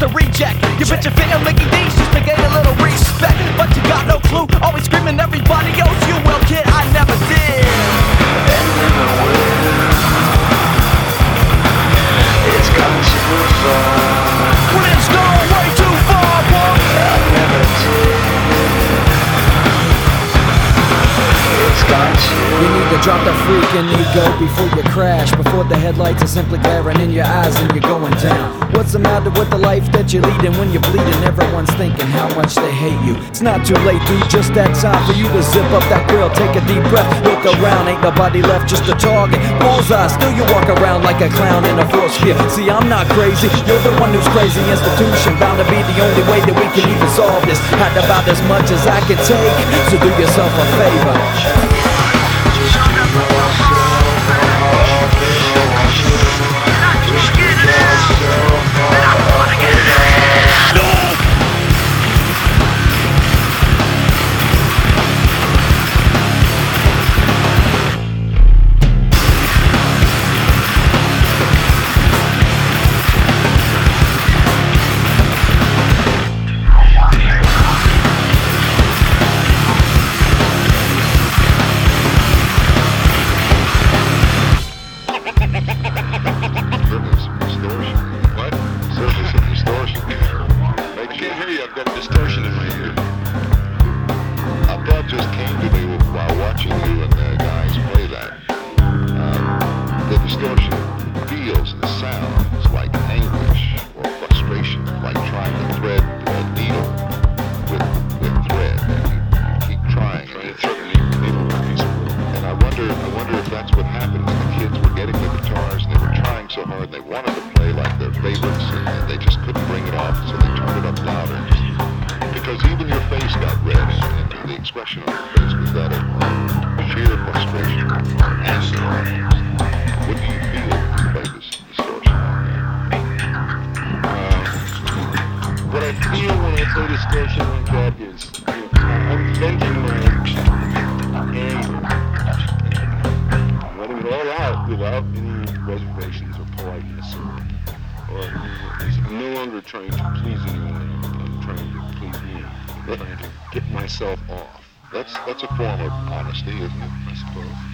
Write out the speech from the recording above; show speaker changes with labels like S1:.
S1: just a reject. You bitch your fit and licking these just to gain a little respect. But you got no clue, always screaming everybody else. You will, kid, I never did.
S2: And in the wind, it's gone too far.
S1: When it's gone way too far, boy.
S2: I never did. It's gone too.
S3: You need to drop the freaking ego before you crash. Before the headlights are simply glaring in your eyes and you're going down. What's the matter with the life that you're leading? When you're bleeding, everyone's thinking how much they hate you. It's not too late, dude, just that time for you to zip up that grill. Take a deep breath, look around, ain't nobody left, just a target. Bullseye, still you walk around like a clown in a force field. See, I'm not crazy, you're the one who's crazy. Institution bound to be the only way that we can even solve this. Had about as much as I can take, so do yourself a favor.
S4: Distortion in my ear. A thought just came to me while watching you and the guys play that. The distortion feels and sounds like anguish or frustration, like trying to thread a needle with thread, and you keep trying to thread the needle with a piece of wood. And I wonder if that's what happened when the kids were getting the guitars and they were trying so hard and they wanted to play like their favorites and they just couldn't bring it off, so they turned it up louder. Because even your face got red, and the expression on your face was that of sheer frustration, anger. What do you feel when you play this distortion like that?
S5: What I feel when I play distortion like that is, I'm venting my anger, letting it all out without any reservations or politeness, or I'm no longer trying to please anyone. I'm trying to please me. I'm trying to get myself off.
S4: That's a form of honesty, isn't it, I suppose?